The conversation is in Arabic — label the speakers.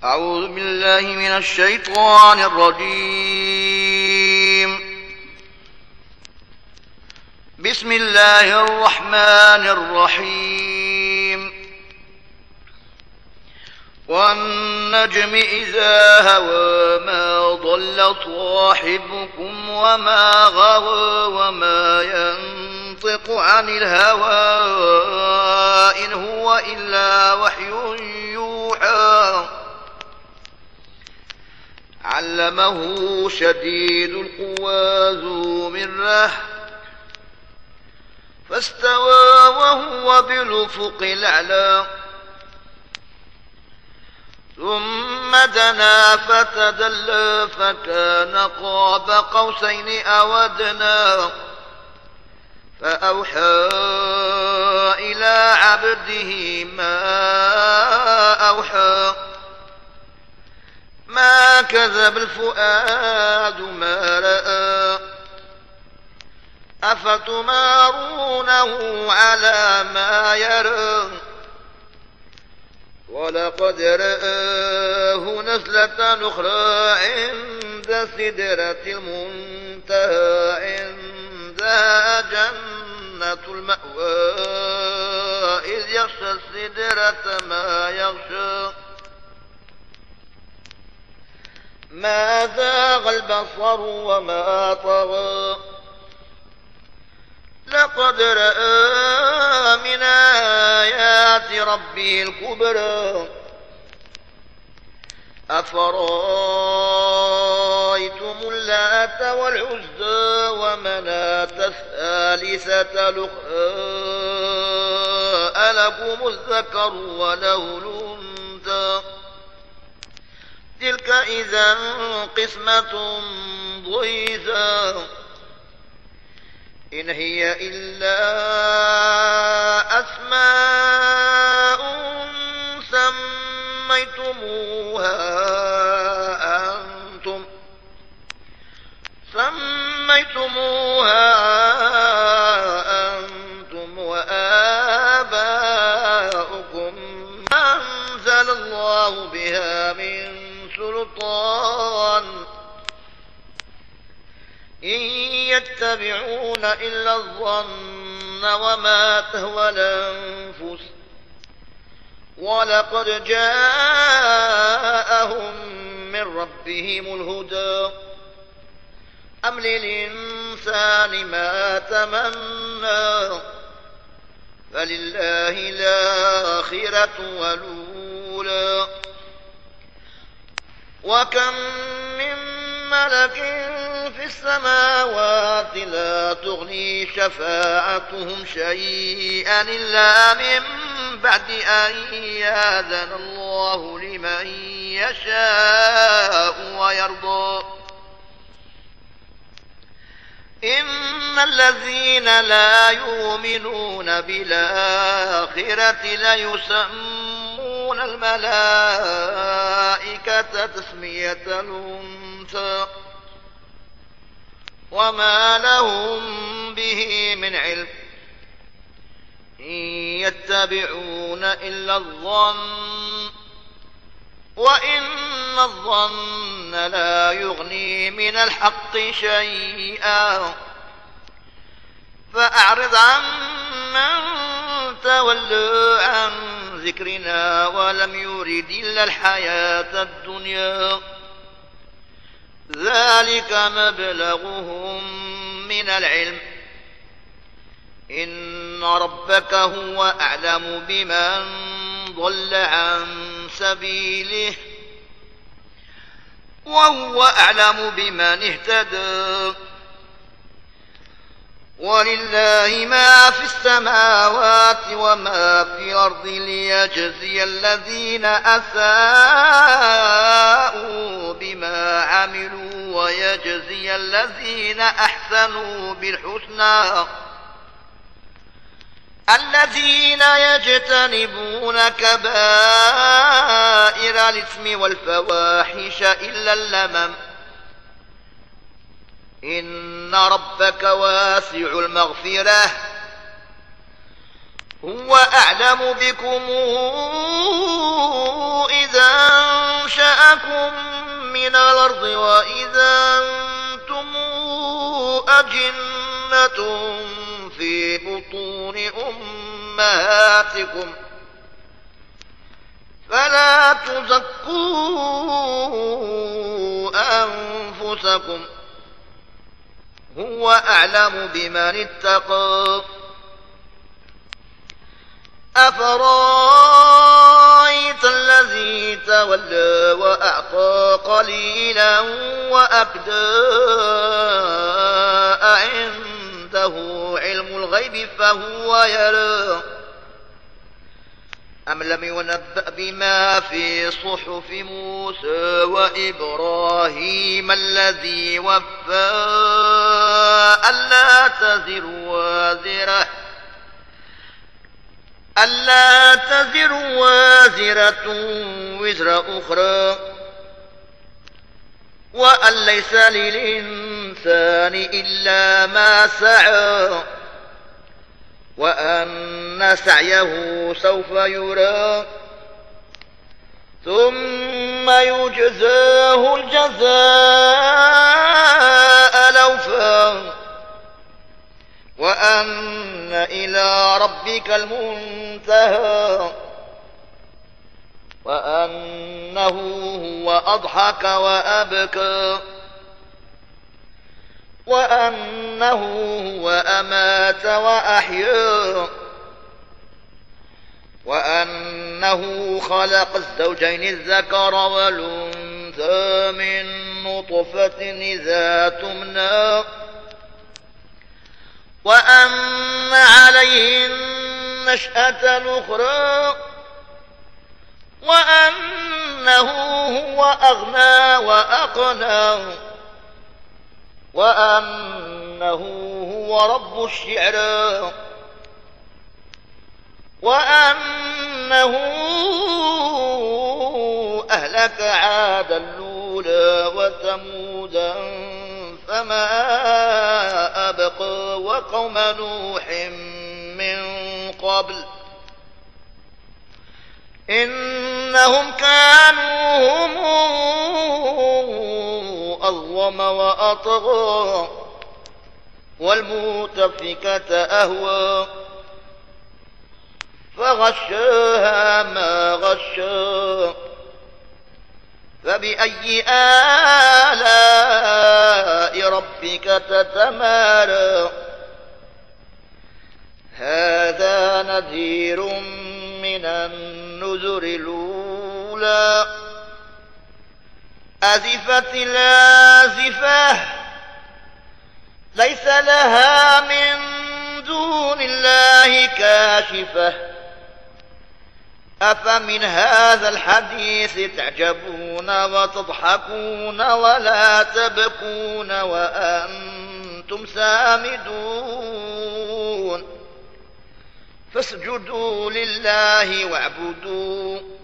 Speaker 1: أعوذ بالله من الشيطان الرجيم. بسم الله الرحمن الرحيم. والنجم إذا هوى ما ضل صاحبكم وما غوى وما ينطق عن الهوى إن هو إلا وحي يوحى علمه شديد القوى ذو مرة فاستوى وهو بالأفق الأعلى ثم دنا فتدلى فكان قاب قوسين أو أدنى فأوحى إلى عبده ما أوحى ما كذب الفؤاد ما رأى أفتمارونه على ما يرى ولقد رآه نزلة أخرى عند سدرة المنتهى عندها جنة المأوى إذ يغشى السدرة ما يغشى ما زاغ البصر وما طغى لقد رأى من آيات ربه الكبرى أفرأيتم اللات والعزى ومناة الثالثة الأخرى ألكم الذكر وله الأنثى تلك إذا قسمة ضيزى إن هي إلا أسماء سميتموها أنتم وآباؤكم ما أنزل الله بها من سلطان إن يتبعون إلا الظن وما تهوى الأنفس ولقد جاءهم من ربهم الهدى أم للإنسان ما تمنى فلله الآخرة والأولى وكم من ملك في السماوات لا تغني شفاعتهم شيئا إلا من بعد أن يأذن الله لمن يشاء ويرضى إن الذين لا يؤمنون بالآخرة ليسمون الملائكة تسمية الأنثى وما لهم به من علم إن يتبعون إلا الظن وإن الظن لا يغني من الحق شيئا فأعرض عن من تولى عن ذكرنا ولم يرد إلا الحياة الدنيا ذلك مبلغهم من العلم إن ربك هو أعلم بمن ضل عن سبيله وهو أعلم بمن اهتدى ولله ما في السماوات وما في الأرض ليجزي الذين أساءوا بما عملوا ويجزي الذين أحسنوا بالحسنى الذين يجتنبون كبائر الإثم والفواحش إلا اللمم إن ربك واسع المغفرة هو أعلم بكم إذا أنشأكم من الأرض وإذا أنتم أجنة في بطون أمهاتكم فلا تزكوا أنفسكم هو أعلم بمن اتقى أفرأيت الذي تولى وأعطى قليلا وأكدى أعنده علم الغيب فهو يرى أم لم ينبأ بما في صحف موسى وإبراهيم الذي وفى ألا تزر وازرة وزر أخرى وأن ليس للإنسان إلا ما سعى وأن سعيه سوف يرى ثم يجزاه الجزاء الأوفى وأن إلى ربك المنتهى وأنه هو أضحك وأبكى وأنه هو أمات وأحيا وأنه خلق الزوجين الذكر والأنثى من نطفة إذا تمنى وأن عليه النشأة الأخرى وأنه هو أغنى وأقنى وأنه هو رب الشعرى وأنه أهلك عادا الأولى وثمودا فما أبقى وقوم نوح من قبل إنهم كانوا هم أظلم وأطغى والمؤتفكة أهوى فغشاها ما غشا فبأي آلاء ربك تتمارى هذا نذير من النذر الأولى أزفت الآزفة ليس لها من دون الله كاشفة أفمن هذا الحديث تعجبون وتضحكون ولا تبكون وأنتم سامدون فاسجدوا لله واعبدوا